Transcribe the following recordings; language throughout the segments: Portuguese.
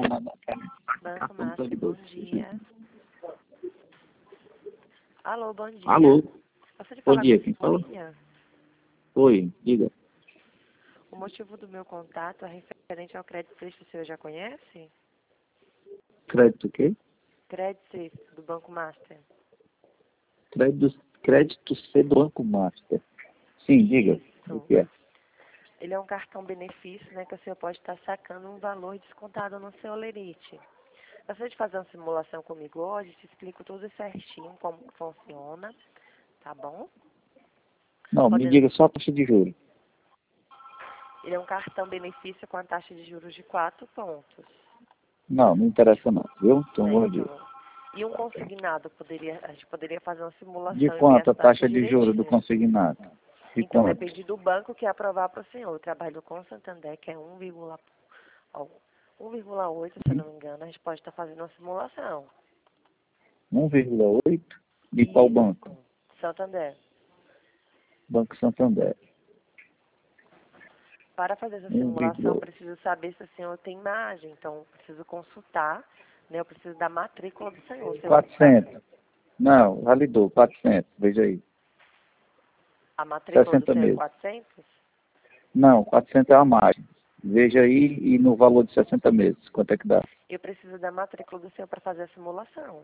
Banco Master, bom dia. Alô, bom dia. Alô, Gostaria de bom falar dia, com quem a fala? William. Oi, diga. O motivo do meu contato é referente ao crédito Sexto, o senhor já conhece? Crédito o quê? Crédito Sexto, do Banco Master. Crédito C do Banco Master. Sim, diga. O Isso. que é? Ele é um cartão benefício, né, que o senhor pode estar sacando um valor descontado no seu lerite. Gostaria de fazer uma simulação comigo hoje, te explico tudo certinho, como que funciona, tá bom? Não, me Podemos... diga só a taxa de juros. Ele é um cartão benefício com a taxa de juros de 4 pontos. Não, não interessa não, viu? Então, bom dia. Certo. E um consignado, a gente poderia fazer uma De simulação e ver quanto as a taxa taxas de juros do direitinho. consignado? De Então quanto? depende do banco que aprovar para o senhor. Eu trabalho com o Santander, que é 1,8, se eu não me engano, a gente pode estar fazendo uma simulação. 1,8? De qual banco? Isso. Santander. Banco Santander. Para fazer essa simulação, 1,8. preciso saber se o senhor tem margem. Então, preciso consultar, né? Eu preciso da matrícula do senhor. O senhor 400. Não, validou, 400. Veja aí. A matrícula do 60 senhor é meses. 400? Não, 400 é a margem. Veja aí e no valor de 60 meses, quanto é que dá? Eu preciso da matrícula do senhor para fazer a simulação.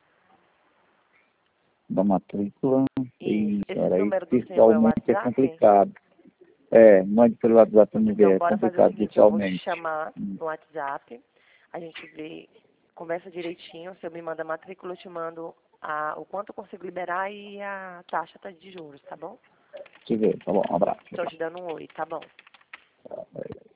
Da matrícula. Isso. E, Esse cara, aí número do senhor é o virtualmente é WhatsApp? complicado. É, mande pelo WhatsApp para me Então, ver, é bora fazer o complicado seguinte, eu vou te virtualmente. chamar no WhatsApp, a gente vê, conversa direitinho, você me manda a matrícula, eu te mando o quanto eu consigo liberar e a taxa de juros, tá bom? Deixa eu ver, tá bom, um abraço. Estou te dando um oi, tá bom? Tchau.